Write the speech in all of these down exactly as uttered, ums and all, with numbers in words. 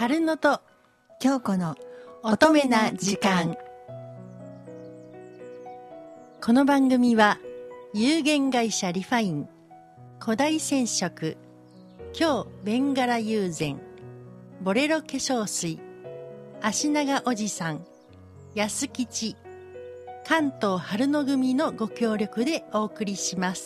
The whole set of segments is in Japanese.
春野と京子の乙女な時間。この番組は有限会社リファイン、古代染色、京ベンガラ友禅、ボレロ化粧水、足長おじさん、安吉、関東春野組のご協力でお送りします。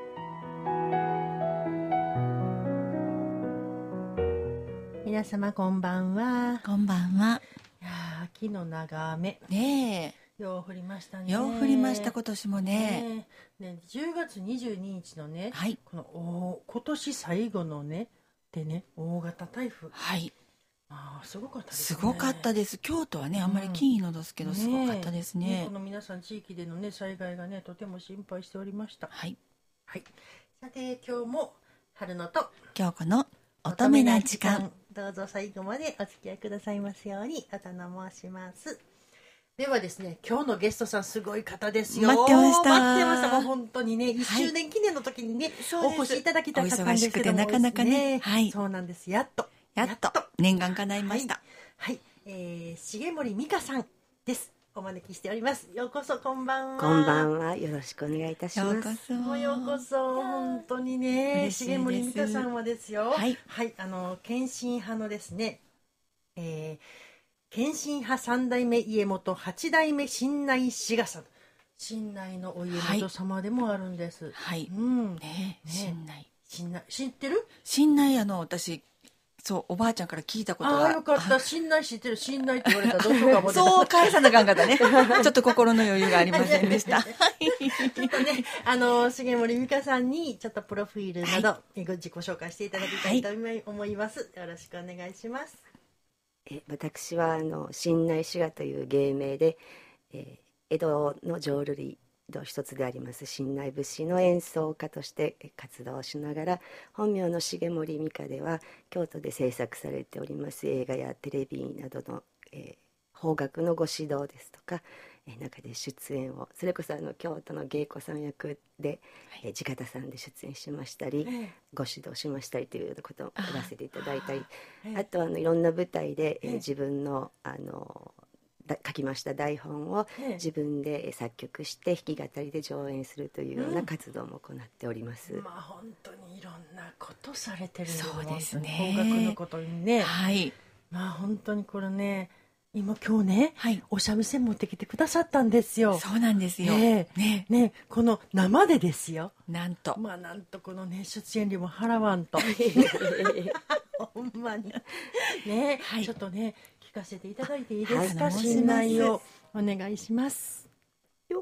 皆様こんばんは。 こんばんは。 いやー、秋の長雨ねえ、よう降りましたね。 よう降りました今年もね。 ねね、じゅうがつにじゅうににちのね、 はい、 このお今年最後のねでね、大型台風、 はい、 あーすごかったですすね。 ごかったです。京都はね、あんまり金のですけど、 うん、 すごかったですね。 この皆さん地域でのね災害がねとても心配しておりました。 はい、 はい、さて今日も春野と京子の乙女な時間、 どうぞ最後までお付き合いくださいますようにお頼申します。ではですね、今日のゲストさんすごい方ですよ。 待ってました。 待ってました。もう本当にね、いっしゅうねん記念の時にね、はい、お越しいただきたかったんですけども、 お忙しくてなかなかね、 はい、そうなんです。やっとやっと念願叶いました。 はい、はい、えー、重森美香さんです。お招きしております。ようこそ、こんばんは。 こんばんは。よろしくお願いいたします。 ようこそ。 もうようこそ。本当にね、重森美香さんはですよ。 はい。 はい、あの献身派のですね、えー、献身派三代目家元八代目新内志賀さん。新内のお家元様でもあるんです。 はい。 うん。 ね、新内。 新内、知ってる？ 新内、あの私。そう、おばあちゃんから聞いたことが。 ああ、よかった。信頼知ってる、信頼って言われたらどうしようか思ってた。 そう返さなかんかったね。ちょっと心の余裕がありませんでした。ちょっとね、あの重森美香さんにちょっとプロフィールなど、はい、ご自己紹介していただきたいと思います。はい、よろしくお願いします。 え私はあの新内志賀という芸名で、えー、江戸の浄瑠璃の一つであります新内節の演奏家として活動しながら、本名の重森美香では京都で制作されております映画やテレビなどの、えー、邦楽のご指導ですとか、えー、中で出演を、それこそあの京都の芸妓さん役で、はい、えー、地方さんで出演しましたり、はい、ご指導しましたりというようなことをやらせていただいたり、 あ, あとあのいろんな舞台で、えー、自分のあの書きました台本を自分で作曲して弾き語りで上演するというような活動も行っております。 うん、まあ本当にいろんなことされてるんです。 そうですね。 邦楽のことにね。 はい。 まあ本当にこれね、今今日ね、 はい、 お三味線持ってきてくださったんですよ。 そうなんですよ。 ねえ、ねねこの生でですよ。 なんと。 まあなんとこのね出演料も払わんと。ほんまにね、はい、ちょっとね聞かせていただいていいですか。信頼をお願いしますよ。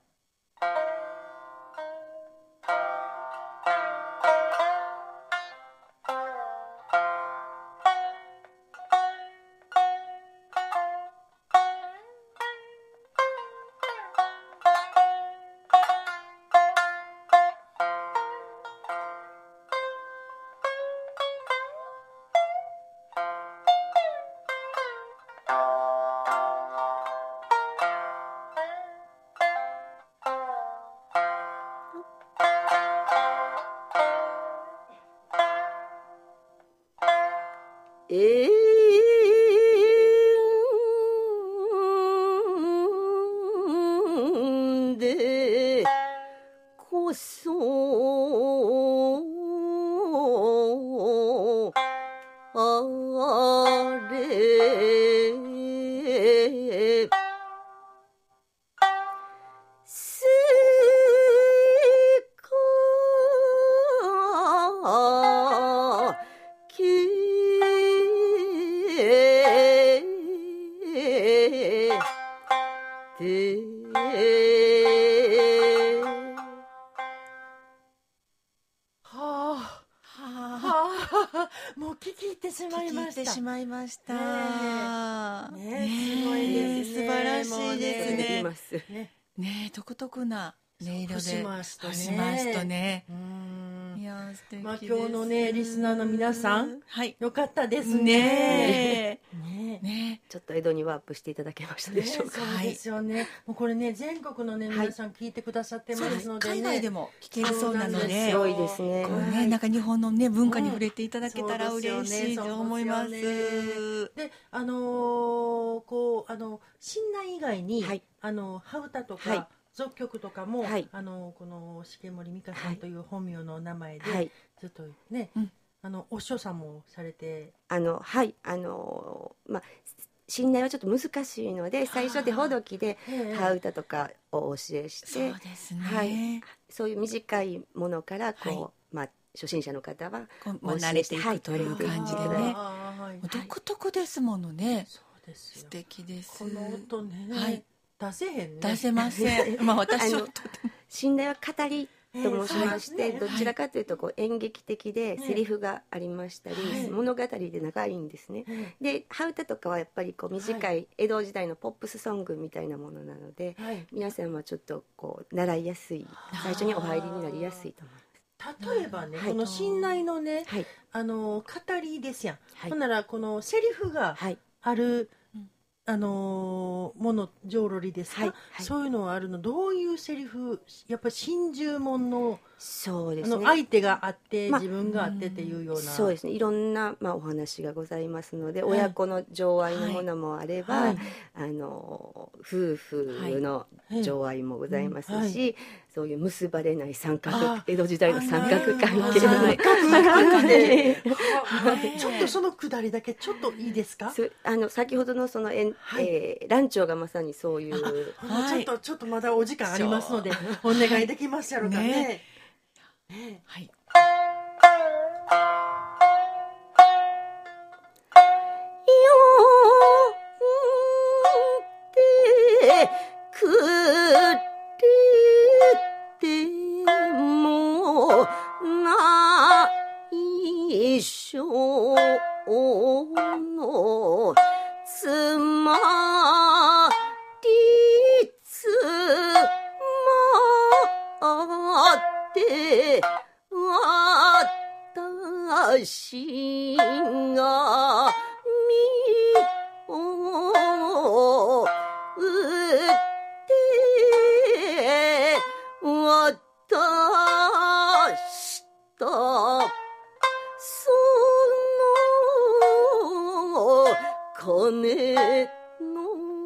えーでこそあれせかきもう聞き入ってしまいました。 聞き入ってしまいました。 ねえ、ねえ、すごいですね。 素晴らしいですね。 ね、 ねえ、独特な音色で。 節回しとね。 節回しとね。 うん。 いや、素敵です。 まあ今日のねリスナーの皆さん、 はい、 よかったですね。 ねえ。 ねねね。 ちょっと江戸にワープしていただけましたでしょうか。 ね、そうですよね。もうこれね、全国のね、皆さん聞いてくださってますのでね。 海外でも聞けるそうなので、 すごいですね。 こうね、なんか日本のね文化に触れていただけたら嬉しいと思います。 で、あのー、こうあの新内以外に、はい、あのハウタとか、はい、俗曲とかも、はい、あのこの重森美香さんという本名の名前で、はい、ずっとね、うん、あのお師匠さんもされて、 あのはいあのまあ新内はちょっと難しいので、最初でほどきでハウタとかをお教えして、 そうですね、 はい、そういう短いものからこう、はい、まあ初心者の方はまあ、慣れていくという感じでね、はい、独特ですものね。 そうですよ、 素敵です。 この音ね、 はい、 出せへんね。 出せません。まあ私はとても新内は語りと申しまして、えー、どちらかというとこう演劇的でセリフがありましたり、はい、物語で長いんですね、はい、でハウタとかはやっぱりこう短い江戸時代のポップスソングみたいなものなので、はい、皆さんはちょっとこう習いやすい、最初にお入りになりやすいと思います。 例えばね、はい、この新内のね、はい、あの語りですやん、はい、ほんならこのセリフがある、はいあのー、もの浄瑠璃ですか、はいはい、そういうのはあるの。どういうセリフ、やっぱり心中門の、 そうですね、 あの相手があって、ま、自分があってっていうような、 そうですね、いろんな、まあ、お話がございますので、はい、親子の情愛のものもあれば、はい、あの夫婦の情愛もございますし、はいはい、そういう結ばれない三角、江戸時代の三角関係のねちょっとそのくだりだけちょっといいですか。 あの先ほどのそのえん、はい、えー、蘭長がまさにそういう、 はい、ちょっとちょっとまだお時間ありますのでお願いできますやろうかね。ねねはい。 のつまりつまって私が身を打って渡した金の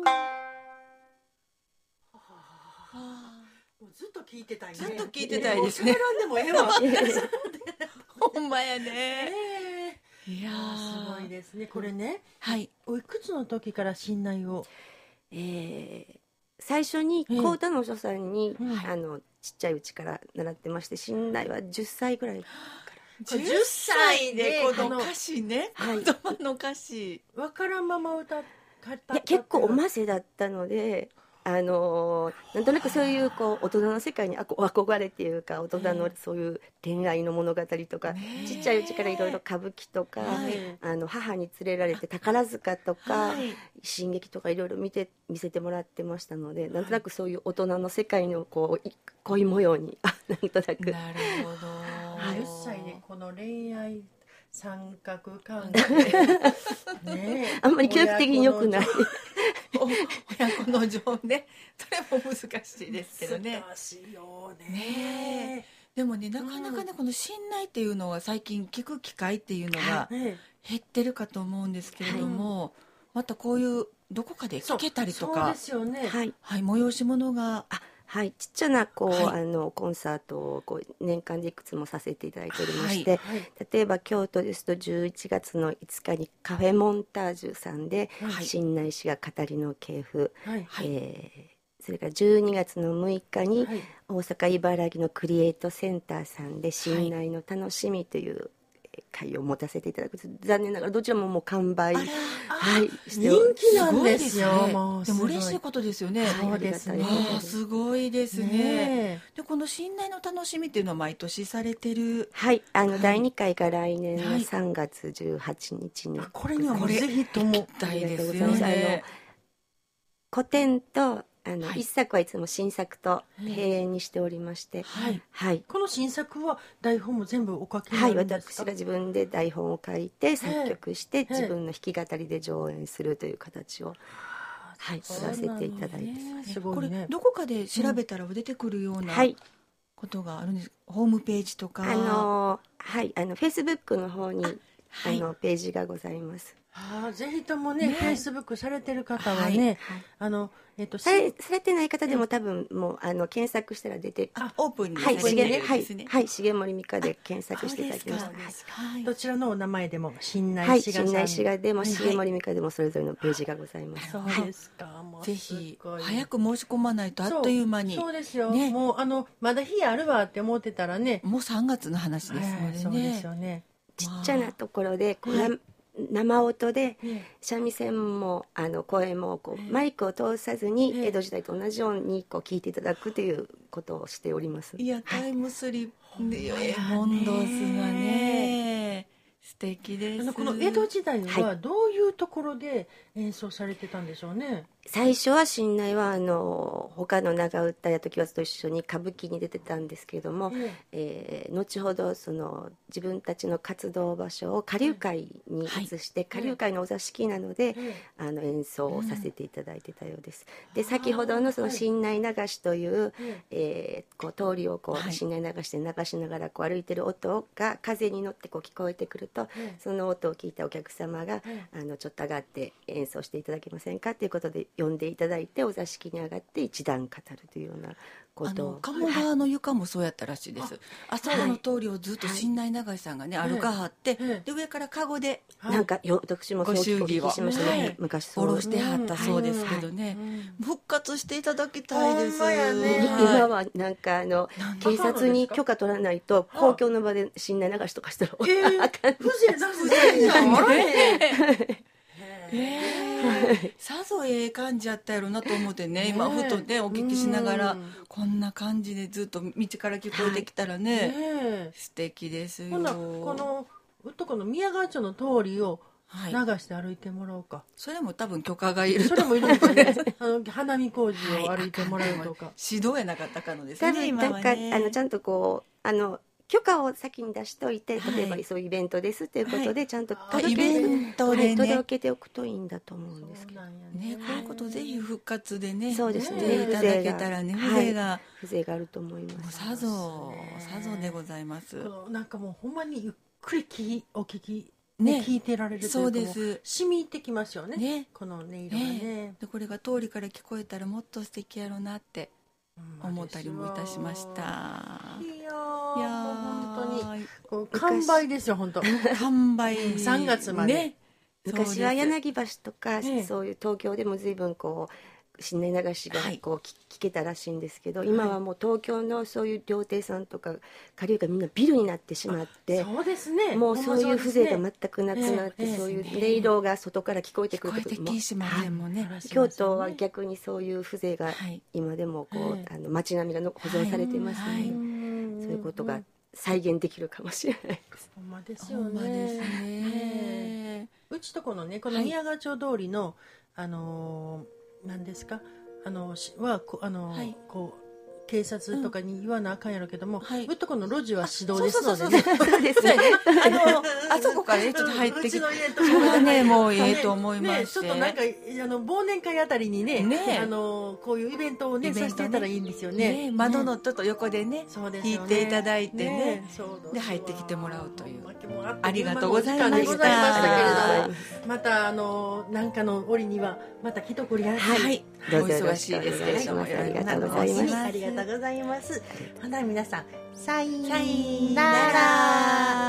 ずっと聞いてたいね。 ずっと聞いてたいですね。 でもええわ。 ほんまやね。 いやすごいですね。これね。 はい。 おいくつの時から新内を。 えー、最初に小歌のお師匠さんに、うん、あのちっちゃいうちから習ってまして、新内はじゅっさいぐらい。 じゅっさいでこの歌詞ね、はい、言葉の歌詞わからんまま歌ったいや結構おませだったので、あのー、なんとなくそういうこう大人の世界に憧れっていうか、大人のそういう恋愛の物語とか、ちっちゃいうちからいろいろ歌舞伎とか、はい、あの母に連れられて宝塚とか、はい、新劇とかいろいろ見て見せてもらってましたので、なんとなくそういう大人の世界のこう恋模様になんとなく。 なるほど。 じゅっさいでこの恋愛三角関係ね、 あんまり教育的に良くない親子の情ね、それも難しいですけどね。 難しいよね。 ねでもね、なかなかね、この信頼っていうのは最近聞く機会っていうのが減ってるかと思うんですけれども、はい、またこういうどこかで聞けたりとか、 そうですよね、 はい、 はい、催し物があはい、ちっちゃなこう、はい、あのコンサートをこう年間でいくつもさせていただいておりまして、はいはい、例えば京都ですとじゅういちがつのいつかにカフェモンタージュさんで、はい、新内市が語りの系譜、はいえー、それからじゅうにがつのむいかに、はい、大阪茨城のクリエイトセンターさんで新内の楽しみという会を持たせていただく。残念ながらどちらももう完売、はい、 して人気なんですよ。 すごいですね。でも嬉しいことですよね。 そうですね。 すごいですね。ねでこの新内の楽しみっていうのは毎年されてる。 はい、あの、はい、だいにかいが来年のさんがつじゅうはちにちに、はい、 これにはもうぜひとも行きたいですよね。 あの古典とああの、 はい、 一作はいつも新作と閉園にしておりまして、 はい、 はい、 この新作は台本も全部お書きになはい、 るんですか？ 私が自分で台本を書いて作曲して自分の弾き語りで上演するという形を、はい、取らせていただいて、 すごいね。これどこかで調べたら出てくるような、 はい、 ことがあるんです。ホームページとか、 あのはいあのフェイスブックの方にあ、はい、あのページがございます。 あ、ぜひともね、フェイスブックされてる方はね、はい、あのえっとされされてない方でも多分もうあの検索したら出て、 あ、オープンにされてるんですね。 はい、 はい、重森美香で検索していただきました。 はい、どちらのお名前でも新内はい、 志賀さん、 新内志賀でも重森美香でもそれぞれのページがございます。 そうですか。もうぜひ早く申し込まないとあっという間に。 そう、そうですよ。ね、もうあのまだ日あるわって思ってたらね、 もうさんがつの話ですのでね。 そうですよね。 ちっちゃなところでこう、はい、生音で三味線もあの声もこうマイクを通さずに江戸時代と同じようにこう聞いていただくということをしております。 いや、タイムスリップでモンドスがね素敵です。 あのこの江戸時代はどういうところで演奏されてたんでしょうね。はい、 最初は新内はあの他の長唄や常磐津と一緒に歌舞伎に出てたんですけれども、ええー、後ほどその自分たちの活動場所を花柳会に移して、はい、花柳会のお座敷なので、はい、あの演奏をさせていただいてたようです。うん、で先ほどのその新内流しという、はい、えー、こう通りをこう、はい、新内流しで流しながらこう歩いてる音が風に乗ってこう聞こえてくると、はい、その音を聞いたお客様が、はい、あのちょっと上がって演奏していただけませんかということで呼んでいただいてお座敷に上がって一段語るというようなことを。 鴨川の床もそうやったらしいです。はい、あそこの通りをずっと新内流しさんがね、はい、歩かはって、はい、で上からカゴで、 はい、なんかよ私もそうお聞きしましたね、はい、昔そう下ろしてはったそうですけどね、うん、復活していただきたいです。 やね、今はなんかあの警察に許可取らないと公共の場で新内流しとかしたら、 えー、あかん。風情な風情なね。 えー、さぞええ感じやったやろなと思ってね、ね、今ふとねお聞きしながらこんな感じでずっと道から聞こえてきたらね、はいね、素敵ですよ。 ほなこのうっとこの宮川町の通りを流して歩いてもらおうか、はい、 それも多分許可がいると。 それもいるんですね。あの花見工事を歩いてもらうとか、 はい、指導やなかったかのですね。 多分なんか、ね、あのちゃんとこうあの許可を先に出しておいて、例えばそういうイベントですということでちゃんと届け、はい、届けておくといいんだと思うんですけどね。こういうことぜひ復活でね、 そうですね、 していただけたらね、風情が風情があると思います。 さぞさぞでございます。 なんかもうほんまにゆっくりきお聞きね、聞いてられるというか、そうです。染み入ってきますよね、ね、この音色がね、 ねでこれが通りから聞こえたらもっと素敵やろうなって思ったりもいたしました。いやー、いや本当にこう完売ですよ。本当完売さんがつまで、ね、 昔は柳橋とか、ね、そういう東京でも随分こう新内流しがこう、はい、聞けたらしいんですけど、今はもう東京のそういう料亭さんとか下流がみんなビルになってしまって、 そうですね、 もうそういう風情が全くなくなって、そういう音色が外から聞こえてくることも、京都は逆にそういう風情が今でもこう、はい、あの街並みがの保存されていますので、はい、そういうことが再現できるかもしれないです。 ほんまですよね。うちとこのね、この宮川町通りの、はい、あのー何ですかあのはあの、はい、こう警察とかに言わなあかんやろうけども、うんはい、うっとこの路地は指導ですのでね。 そうですね。あのあそこからねちょっと入ってきて、それはねもういいと思います。 ね、ちょっとなんかあの忘年会あたりにね、ねあのこういうイベントをねさせていたらいいんですよね。 ね窓のちょっと横でね引いていただいてね、で入ってきてもらうという。ありがとうございました。 またあのなんかの折にはまた来とくりゃはい。 どうぞよろしくお願いします。 ありがとうございます。 ありがとうございます。ほな皆さん、さいなら。